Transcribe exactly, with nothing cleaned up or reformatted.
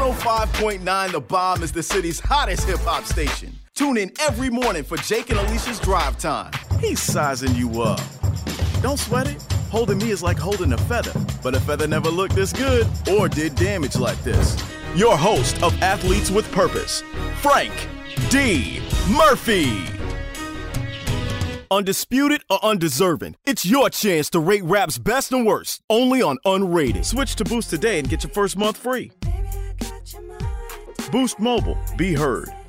oh five point nine The Bomb is the city's hottest hip-hop station. Tune in every morning for Jake and Alicia's Drive Time. He's sizing you up. Don't sweat it. Holding me is like holding a feather, but a feather never looked this good or did damage like this. Your host of Athletes with Purpose, Frank D. Murphy. Undisputed or undeserving, it's your chance to rate rap's best and worst, only on Unrated. Switch to Boost today and get your first month free. Boost Mobile, be heard.